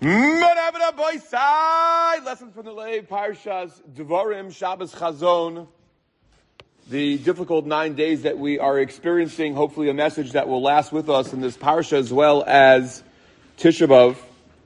Lessons from the Lev Parshas Devarim Shabbos Chazon. The difficult 9 days that we are experiencing, hopefully a message that will last with us in this parsha as well as Tisha B'Av.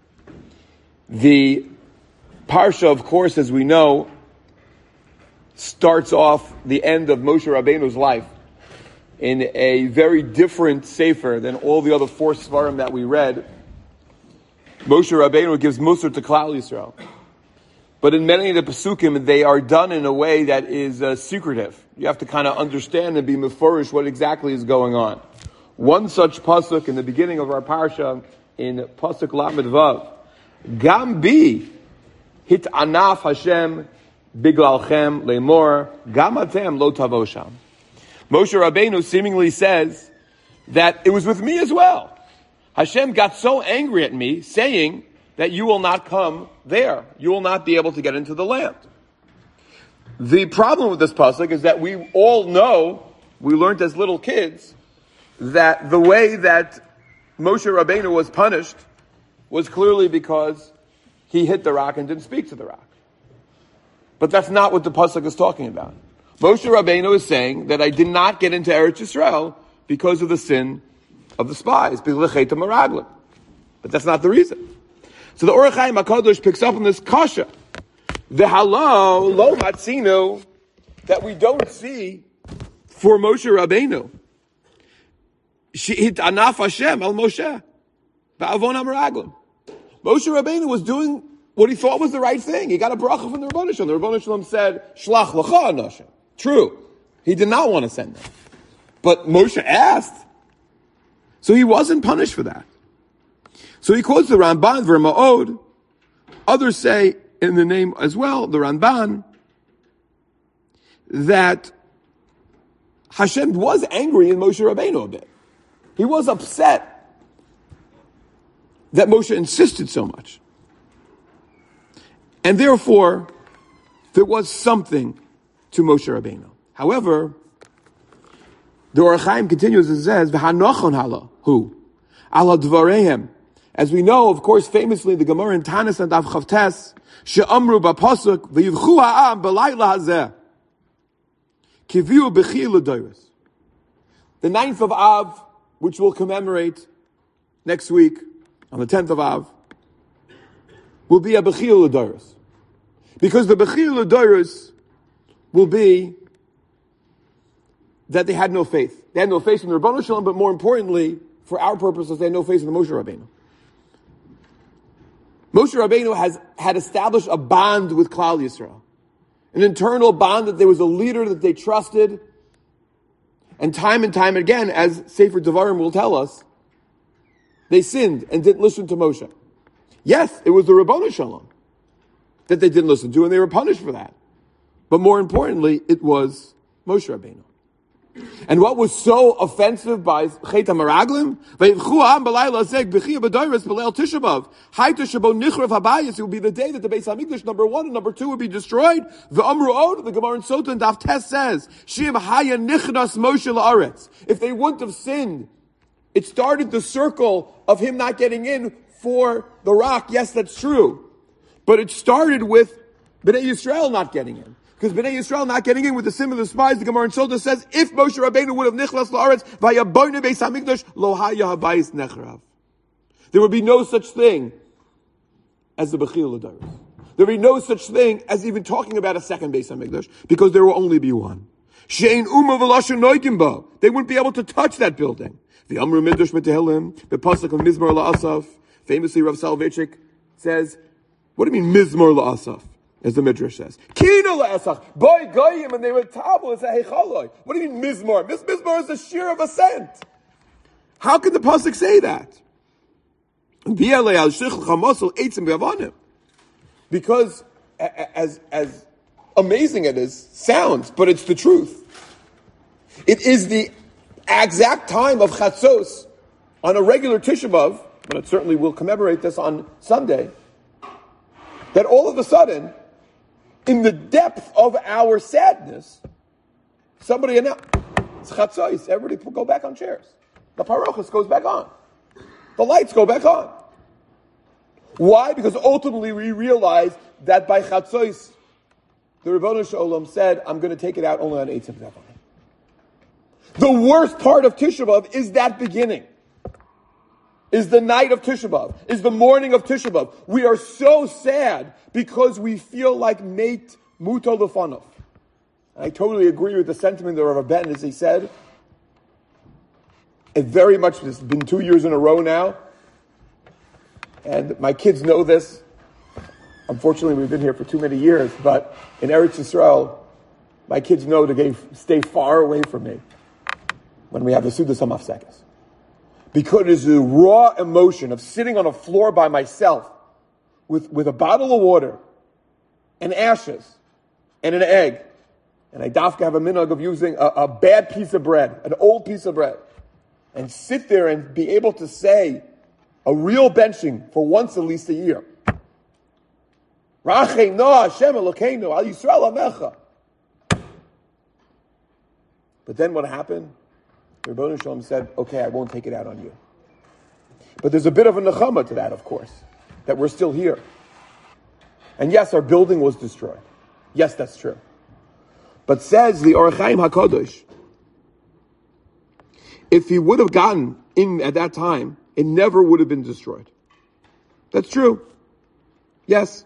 The parsha, of course, as we know, starts off the end of Moshe Rabbeinu's life in a very different sefer than all the other 4 svarim that we read. Moshe Rabbeinu gives Musar to Klal Yisrael. But in many of the Pesukim, they are done in a way that is secretive. You have to kind of understand and be meforish what exactly is going on. One such pasuk in the beginning of our parsha, in pasuk Lamed Vav, Gam bi hit anaf Hashem biglalchem lemor gam atem lo tavosham. Moshe Rabbeinu seemingly says that it was with me as well. Hashem got so angry at me, saying that you will not come there. You will not be able to get into the land. The problem with this pasuk is that we all know, we learned as little kids, that the way that Moshe Rabbeinu was punished was clearly because he hit the rock and didn't speak to the rock. But that's not what the pasuk is talking about. Moshe Rabbeinu is saying that I did not get into Eretz Yisrael because of the sin of the spies, but that's not the reason. So the Orach Chaim HaKadosh picks up on this kasha. The halo lo matzinu, that we don't see for Moshe Rabbeinu. Shehit anaf Hashem al Moshe ba'avon hameraglim. Moshe Rabbeinu was doing what he thought was the right thing. He got a bracha from the Rebbeinu Shalom. The Rebbeinu Shalom said, "Shlach l'cha anashim." True, he did not want to send them, but Moshe asked. So he wasn't punished for that. So he quotes the Ramban, Verma'od. Others say, in the name as well, the Ramban, that Hashem was angry in Moshe Rabbeinu a bit. He was upset that Moshe insisted so much. And therefore, there was something to Moshe Rabbeinu. However, the Orach Chaim continues and says, "V'hanochon hala hu ala dvareihem." As we know, of course, famously the Gemara in Tanis and Daf Chavtes, she'amru b'pasuk v'yivchu ha'am b'layla hazeh kiviu b'chi l'doros. The 9th of Av, which we'll commemorate next week on the 10th of Av, will be a b'chi l'doros, because the b'chi l'doros will be that they had no faith. They had no faith in the Rebbeinu Shalom, but more importantly, for our purposes, they had no faith in the Moshe Rabbeinu. Moshe Rabbeinu had established a bond with Klal Yisrael. An internal bond that there was a leader that they trusted. And time again, as Sefer Devarim will tell us, they sinned and didn't listen to Moshe. Yes, it was the Rebbeinu Shalom that they didn't listen to, and they were punished for that. But more importantly, it was Moshe Rabbeinu. And what was so offensive by Chet HaMeraglim? It would be the day that the Beis HaMikdash, number 1 and number 2, would be destroyed. The Gemara in Sotah and Daf Tes says, if they wouldn't have sinned, it started the circle of him not getting in for the rock. Yes, that's true. But it started with Bnei Yisrael not getting in. Because Bnei Yisrael not getting in with the sin of the spies, the Gemara in Sotah says, if Moshe Rabbeinu would have nichlas la'aretz, vayaboyne beis hamikdash, lo haya habayis nechrav. There would be no such thing as the Bechil L'Doros. There would be no such thing as even talking about a second Beis Hamikdash, because there will only be one. She'ein uma v'lashen noikim bo. They wouldn't be able to touch that building. The Amru Midrash B'Tehillim, the pasuk of Mizmor La'asaf, famously Rav Soloveitchik says, what do you mean Mizmor La'asaf? As the Midrash says, Kino la'asach, boy goyim, and they were tabel, it's a hechaloi. What do you mean mizmor? Mizmor is a shear of ascent. How can the pasuk say that? Because as amazing it is, sounds, but it's the truth. It is the exact time of Chatzos on a regular Tisha B'Av, but it certainly will commemorate this on Sunday, that all of a sudden, in the depth of our sadness, somebody announced, it's Chatzos, everybody go back on chairs. The parochas goes back on. The lights go back on. Why? Because ultimately we realize that by Chatzos, the Ribbono Shel Olam said, I'm going to take it out only on Eitz B'Av. The worst part of Tisha B'Av is that beginning. Is the night of Tisha B'Av. Is the morning of Tisha B'Av. We are so sad because we feel like mate muto lefanov. I totally agree with the sentiment of Rav Ben as he said. It very much, it's been 2 years in a row now. And my kids know this. Unfortunately, we've been here for too many years, but in Eretz Yisrael, my kids know to stay far away from me when we have the Sudas HaMafsekes. Because it is the raw emotion of sitting on a floor by myself with a bottle of water and ashes and an egg. And I dafka have a minhag of using a bad piece of bread, an old piece of bread, and sit there and be able to say a real benching for once at least a year. Rachei no Hashem Elokeinu al Yisrael Amecha. But then what happened? The Ribbono Shel Olam said, okay, I won't take it out on you. But there's a bit of a nechama to that, of course, that we're still here. And yes, our building was destroyed. Yes, that's true. But says the Orach Chaim HaKadosh, if he would have gotten in at that time, it never would have been destroyed. That's true. Yes.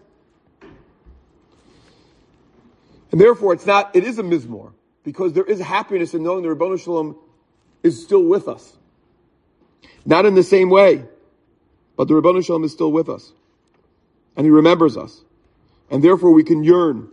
And therefore, it is a mizmor, because there is happiness in knowing the Ribbono Shel Olam is still with us. Not in the same way, but the Ribbono Shel Olam is still with us. And he remembers us. And therefore we can yearn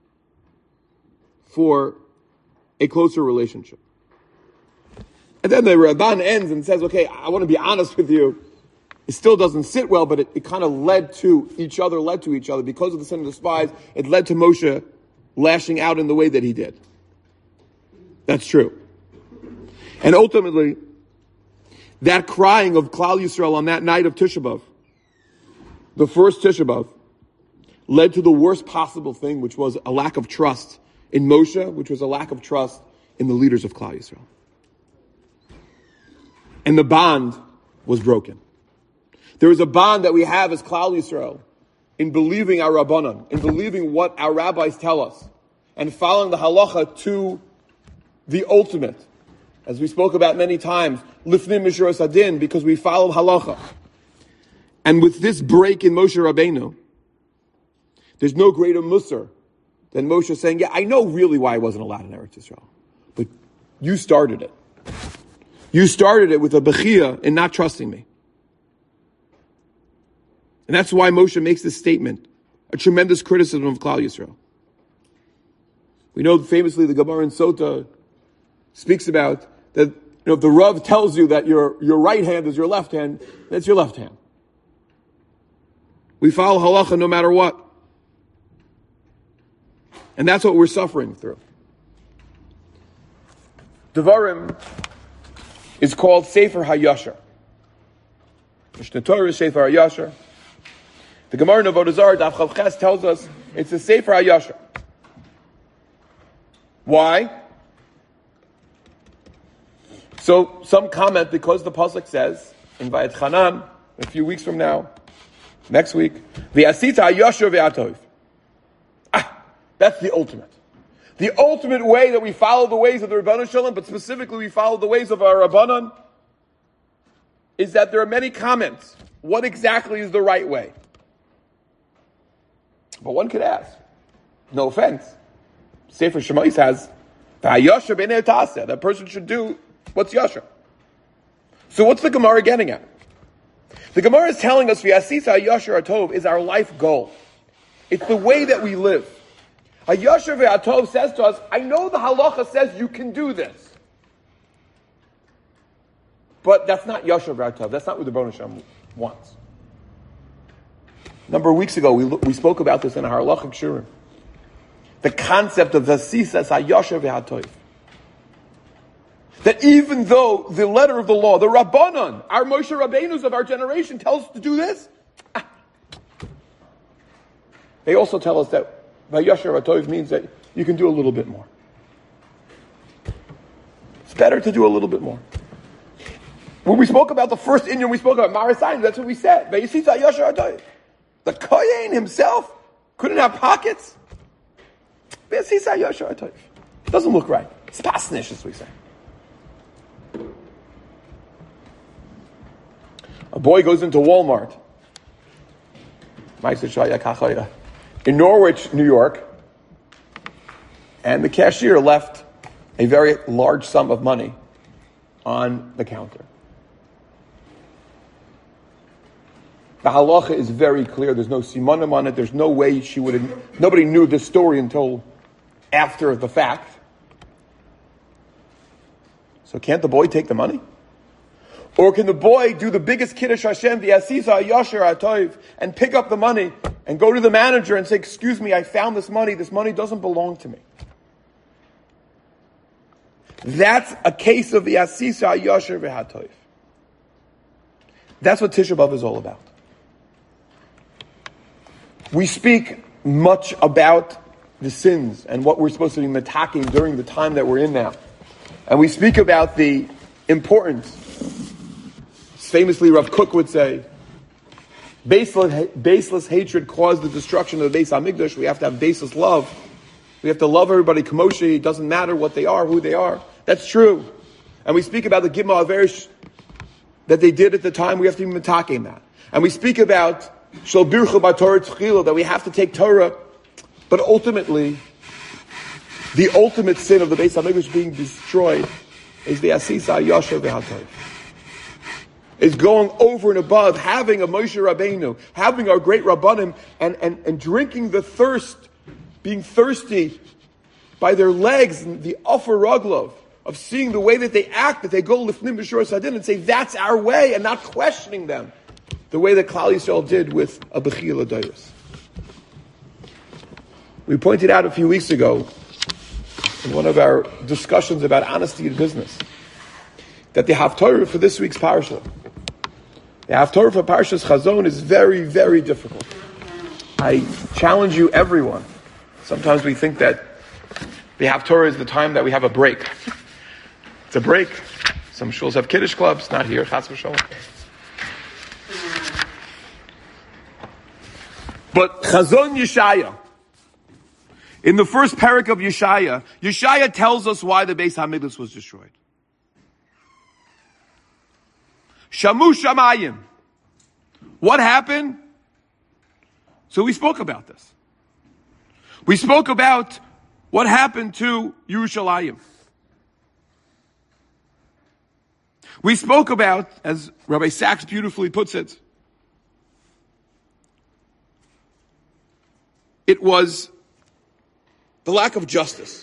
for a closer relationship. And then the Ramban ends and says, okay, I want to be honest with you. It still doesn't sit well, but it kind of led to each other. Because of the sin of the spies, it led to Moshe lashing out in the way that he did. That's true. And ultimately, that crying of Klal Yisrael on that night of Tisha B'Av, the first Tisha B'Av, led to the worst possible thing, which was a lack of trust in Moshe, which was a lack of trust in the leaders of Klal Yisrael. And the bond was broken. There is a bond that we have as Klal Yisrael in believing our Rabbanan, in believing what our rabbis tell us, and following the halacha to the ultimate. As we spoke about many times, lifnim mishuras hadin, because we follow halacha. And with this break in Moshe Rabbeinu, there's no greater musar than Moshe saying, yeah, I know really why I wasn't allowed in Eretz Yisrael, but you started it. You started it with a bechia in not trusting me. And that's why Moshe makes this statement, a tremendous criticism of Klal Yisrael. We know famously the Gemara in Sota speaks about that, if the Rav tells you that your right hand is your left hand, that's your left hand. We follow halacha no matter what. And that's what we're suffering through. Devarim is called Sefer HaYashar. Mishnah Torah is Sefer HaYashar. The Gemara in Avodah Zarah, Daf Chav Ches, tells us it's a Sefer HaYashar. Why? So some comment because the pasuk says in Vayet Chanan a few weeks from now, next week, V'asita HaYashar V'atov. That's the ultimate. The ultimate way that we follow the ways of the Ribbono Shel Olam, but specifically we follow the ways of our Rabbanan, is that there are many comments. What exactly is the right way? But one could ask, no offense, Sefer Shemais has, V'ayashar b'nei taseh, that person should do what's Yashar. So what's the Gemara getting at? The Gemara is telling us, V'asisa HaYashar HaTov is our life goal. It's the way that we live. HaYashar v'Atov says to us, I know the halacha says you can do this. But that's not Yashar v'Atov. That's not what the Ribbono Shel Olam wants. A number of weeks ago, we spoke about this in our halachic shurim. The concept of Vasisas HaYashar v'Atov. That even though the letter of the law, the Rabbanan, our Moshe Rabbeinus of our generation tells us to do this, they also tell us that Vayashar HaTov means that you can do a little bit more. It's better to do a little bit more. When we spoke about the first Inyan, we spoke about Marasayim, that's what we said. Vayasita Vayashar HaTov. The Kohen himself couldn't have pockets. It doesn't look right. It's pasnish, as we say. A boy goes into Walmart in Norwich, New York, and the cashier left a very large sum of money on the counter. The halacha is very clear. There's no simanim on it. There's no way she would have... Nobody knew this story until after the fact. So can't the boy take the money? Or can the boy do the biggest Kiddush Hashem, the Asisa Yasher Atoiv, and pick up the money and go to the manager and say, excuse me, I found this money. This money doesn't belong to me. That's a case of the Asisa Yasher V'Hatoiv. That's what Tisha B'Av is all about. We speak much about the sins and what we're supposed to be metaking during the time that we're in now. And we speak about the importance. Famously, Rav Kook would say, baseless hatred caused the destruction of the Beis HaMikdash. We have to have baseless love. We have to love everybody. Kamoshi, it doesn't matter what they are, who they are. That's true. And we speak about the Gimel Averish that they did at the time. We have to be metaking that. And we speak about Shel Birchu B'Torah Tchila, that we have to take Torah. But ultimately, the ultimate sin of the Beis HaMikdash being destroyed is the Asisa Yasher V'Hatoiv. Is going over and above, having a Moshe Rabbeinu, having our great Rabbanim, and drinking the thirst, being thirsty by their legs, and the Offer Raglov, of seeing the way that they act, that they go Lifnim B'Shur Sadin, and say, that's our way, and not questioning them, the way that Klal Yisrael did with a Bechiyah L'Dayos. We pointed out a few weeks ago, in one of our discussions about honesty in business, that the Haftarah for this week's Parsha, the Haftarah for Parshas Chazon is very, very difficult. I challenge you, everyone. Sometimes we think that the Haftarah is the time that we have a break. It's a break. Some shuls have Kiddush clubs, not here, Chas v'Sholom. But Chazon Yeshaya, in the first parak of Yeshaya, Yeshaya tells us why the Beis HaMikdash was destroyed. Shamu Shamayim. What happened? So we spoke about this. We spoke about what happened to Yerushalayim. We spoke about, as Rabbi Sachs beautifully puts it, it was the lack of justice.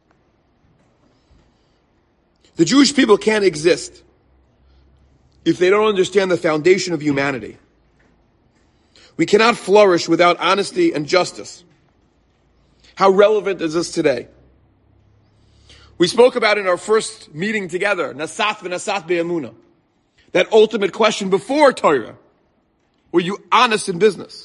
The Jewish people can't exist if they don't understand the foundation of humanity. We cannot flourish without honesty and justice. How relevant is this today? We spoke about in our first meeting together, Nasat v'Nasat be'emunah, that ultimate question before Torah. Were you honest in business?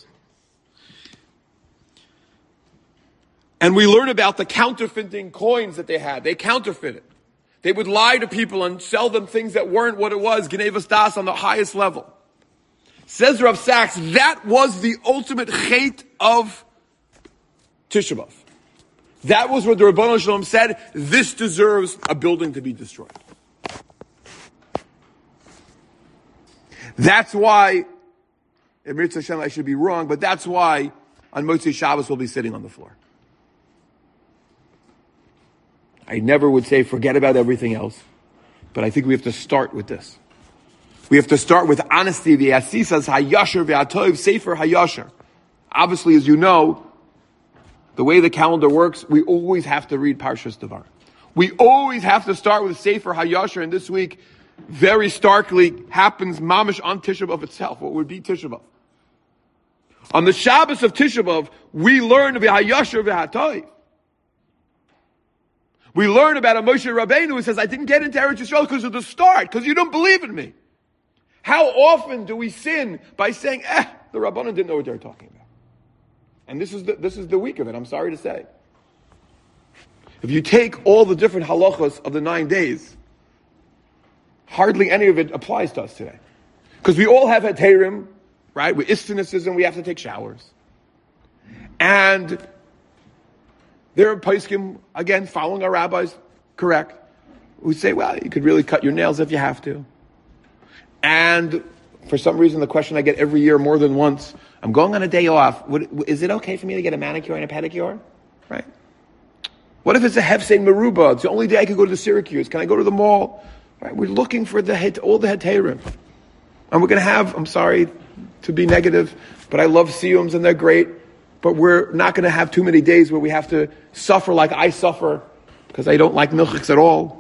And we learn about the counterfeiting coins that they had. They counterfeited. They would lie to people and sell them things that weren't what it was, Gnevas Das on the highest level. Says Rav Sachs, that was the ultimate chait of Tisha B'Av. That was what the Rebbeinu Shalom said, this deserves a building to be destroyed. That's why, Emir Hashem, I should be wrong, but that's why on Motzei Shabbos we'll be sitting on the floor. I never would say forget about everything else, but I think we have to start with this. We have to start with honesty. The Asisas Hayasher V'Atov Sefer Hayasher. Obviously, as you know, the way the calendar works, we always have to read Parshas Devar. We always have to start with Sefer Hayasher, and this week, very starkly, happens mamish on Tisha B'Av itself. What would be Tisha B'Av? On the Shabbos of Tisha B'Av, we learn V'Hayasher V'Atov. We learn about a Moshe Rabbeinu who says, I didn't get into Eretz Yisrael because of the start, because you don't believe in me. How often do we sin by saying, the Rabbanan didn't know what they were talking about? And this is the week of it, I'm sorry to say. If you take all the different halachas of the 9 days, hardly any of it applies to us today. Because we all have heterim, right? With istinicism, we have to take showers. And there are poskim, again, following our rabbis, correct, who say, well, you could really cut your nails if you have to. And for some reason, the question I get every year more than once, I'm going on a day off. Is it okay for me to get a manicure and a pedicure? Right? What if it's a Hefsein Meruba? It's the only day I could go to the Syracuse. Can I go to the mall? Right? We're looking for all the Heterim. And we're going to have, I'm sorry to be negative, but I love Siyums and they're great. But we're not going to have too many days where we have to suffer like I suffer because I don't like milchiks at all.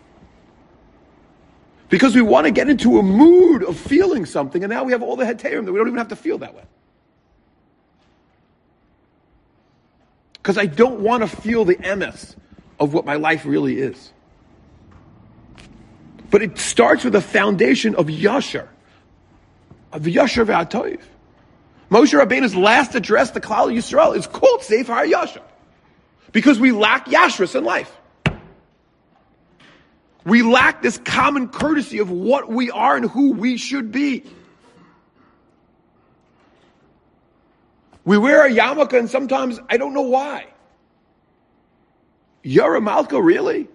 Because we want to get into a mood of feeling something, and now we have all the heterim that we don't even have to feel that way. Because I don't want to feel the emes of what my life really is. But it starts with a foundation of yashar v'atoiv. Moshe Rabbeinu's last address to Klal Yisrael is called Sefer HaYashar. Because we lack yashras in life. We lack this common courtesy of what we are and who we should be. We wear a yarmulke and sometimes I don't know why. You're a malka, really?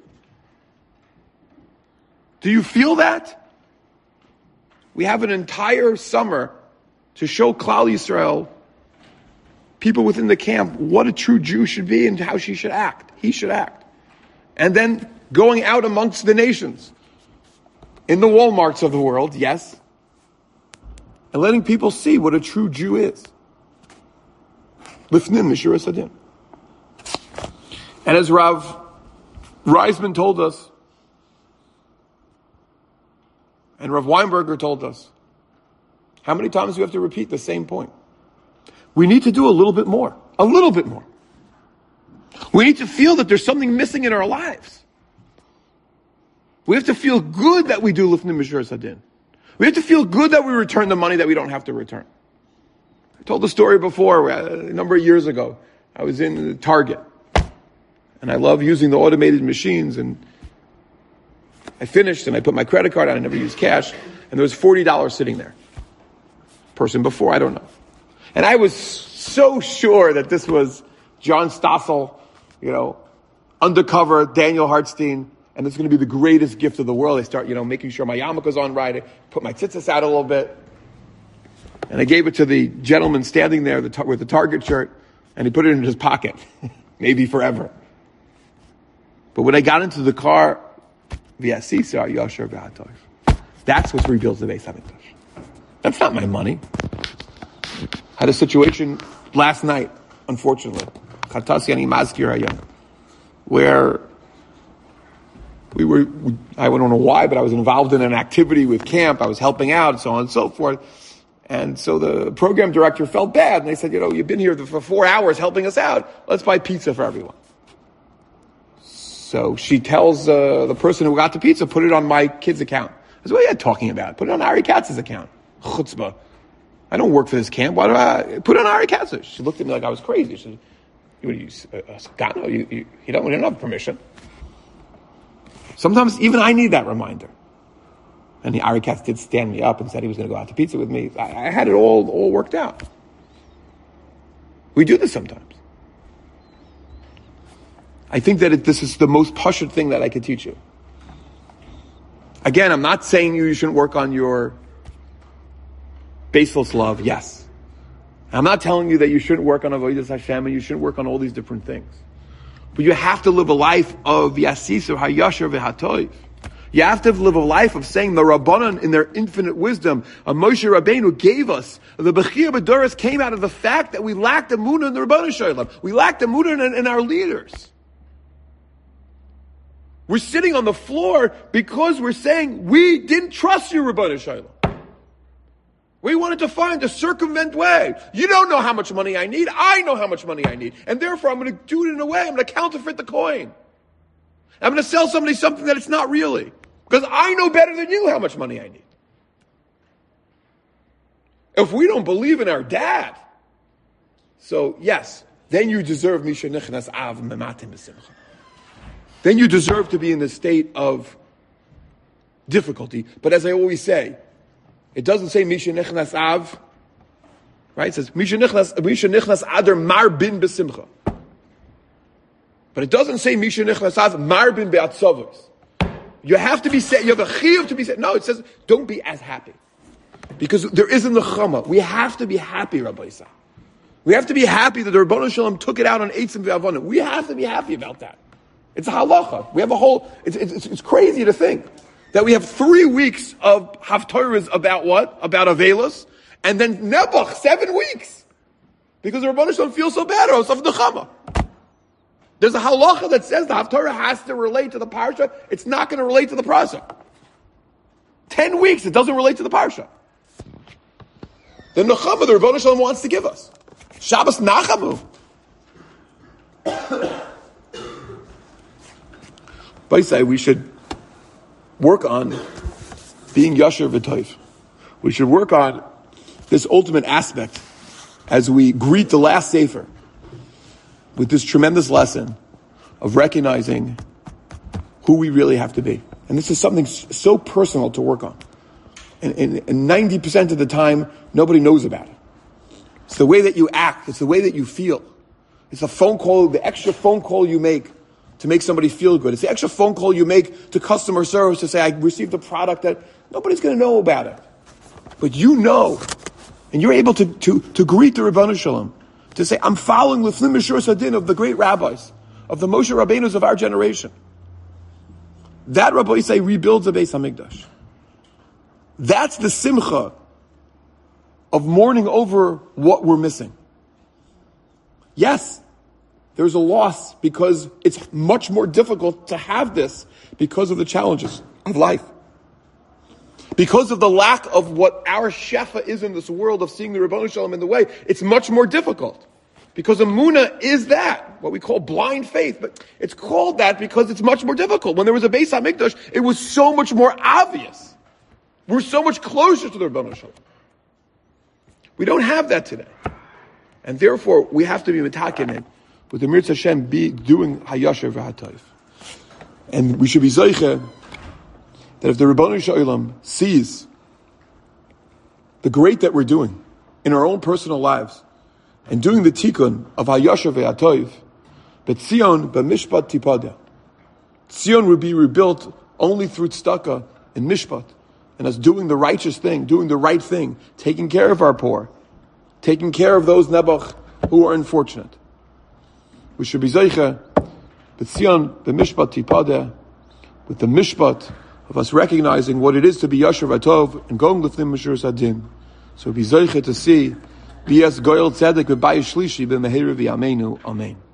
Do you feel that? We have an entire summer to show Klal Yisrael, people within the camp, what a true Jew should be and how she should act. He should act. And then going out amongst the nations, in the Walmarts of the world, yes, and letting people see what a true Jew is. Lifnim Mishura Sadin. And as Rav Reisman told us, and Rav Weinberger told us, how many times do we have to repeat the same point? We need to do a little bit more. A little bit more. We need to feel that there's something missing in our lives. We have to feel good that we do Lifnim Mishur Sadin. We have to feel good that we return the money that we don't have to return. I told the story before, a number of years ago. I was in Target. And I love using the automated machines. And I finished and I put my credit card on. I never used cash. And there was $40 sitting there. Person before, I don't know. And I was so sure that this was John Stossel, undercover Daniel Hartstein, and it's going to be the greatest gift of the world. I start, making sure my yarmulke's on right. I put my tzitzis out a little bit. And I gave it to the gentleman standing there with the Target shirt, and he put it in his pocket. Maybe forever. But when I got into the car, that's what reveals the Beis HaMikdash. That's not my money. I had a situation last night, unfortunately, where I don't know why, but I was involved in an activity with camp. I was helping out, so on and so forth. And so the program director felt bad, and they said, you've been here for 4 hours helping us out. Let's buy pizza for everyone. So she tells the person who got the pizza, put it on my kid's account. I said, what are you talking about? Put it on Ari Katz's account. Chutzpah. I don't work for this camp. Why do I put it on Ari Katz? She looked at me like I was crazy. She said, you don't have permission. Sometimes even I need that reminder. And the Ari Katz did stand me up and said he was going to go out to pizza with me. I had it all worked out. We do this sometimes. I think that this is the most pashut thing that I could teach you. Again, I'm not saying you shouldn't work on your baseless love, yes. I'm not telling you that you shouldn't work on Avodas Hashem and you shouldn't work on all these different things. But you have to live a life of Yasis, of Hayashar v'Hatoiv. You have to live a life of saying the Rabbanan in their infinite wisdom, Moshe Rabbeinu gave us. The Bechir B'Doros came out of the fact that we lacked emunah in the Rabbanan Shalom. We lacked emunah in our leaders. We're sitting on the floor because we're saying we didn't trust you, Rabbanan Shalom. We wanted to find a circumvent way. You don't know how much money I need. I know how much money I need. And therefore, I'm going to do it in a way. I'm going to counterfeit the coin. I'm going to sell somebody something that it's not really. Because I know better than you how much money I need. If we don't believe in our dad, so yes, then you deserve Misha Nichnas Av Mematim B'Simcha. Then you deserve to be in the state of difficulty. But as I always say, it doesn't say Misha Nichnas Av Right? It says, Misha nichnas adar marbin besimcha. But it doesn't say Misha nichnas adar marbin be'atzavos. You have to be set, you have a chiyuv to be set. No, it says, don't be as happy. Because there isn't the chama. We have to be happy, Rabbi Yisrael. We have to be happy that the Rebbeinu Shalom took it out on Eitzim ve'avona. We have to be happy about that. It's a halacha. We have a whole, it's crazy to think that we have 3 weeks of haftarahs about what? About Avelos, and then Nebuch, 7 weeks. Because the Rebbeinu Shalom feels so bad of the chama. There's a halacha that says the haftarah has to relate to the parsha. It's not going to relate to the parsha. 10 weeks, it doesn't relate to the parsha. The nechama the Rebbeinu Shalom wants to give us. Shabbos Nachamu. Baisai, we should work on being Yasher V'Toiv. We should work on this ultimate aspect as we greet the last Sefer with this tremendous lesson of recognizing who we really have to be. And this is something so personal to work on. And 90% of the time, nobody knows about it. It's the way that you act. It's the way that you feel. It's a phone call, the extra phone call you make to make somebody feel good. It's the extra phone call you make to customer service to say, I received a product that nobody's going to know about it. But you know, and you're able to greet the Rebbeinu Shalom, to say, I'm following Lifnim Mishur Sadin of the great rabbis, of the Moshe Rabbeinus of our generation. That Rabbi Yisai rebuilds the Beis HaMikdash. That's the simcha of mourning over what we're missing. Yes, there's a loss because it's much more difficult to have this because of the challenges of life. Because of the lack of what our shefa is in this world of seeing the Rebbeinu Shalom in the way, it's much more difficult. Because Emunah is that, what we call blind faith. But it's called that because it's much more difficult. When there was a Beis HaMikdash, it was so much more obvious. We're so much closer to the Rebbeinu Shalom. We don't have that today. And therefore, we have to be metakenim with the Mirz Hashem be doing Hayasher v'Hatayv. And we should be Zoiche that if the Rebbeinu Shalom sees the great that we're doing in our own personal lives and doing the tikkun of Hayasher v'Hatayv, but Tzion b'mishpat tipada. Tzion will be rebuilt only through tzedakah and mishpat. And us doing the righteous thing, doing the right thing, taking care of our poor, taking care of those Nebuch who are unfortunate. We should be Zeicha, B'tzion, B'mishpat Tipadeh, with the mishpat of us recognizing what it is to be Yasher V'Tov and going with them Mishur Sadin. So be Zeicha to see, B'yas Goyel Tzedek V'Bayis Shlishi B'Meheir V'Yameinu. Amen.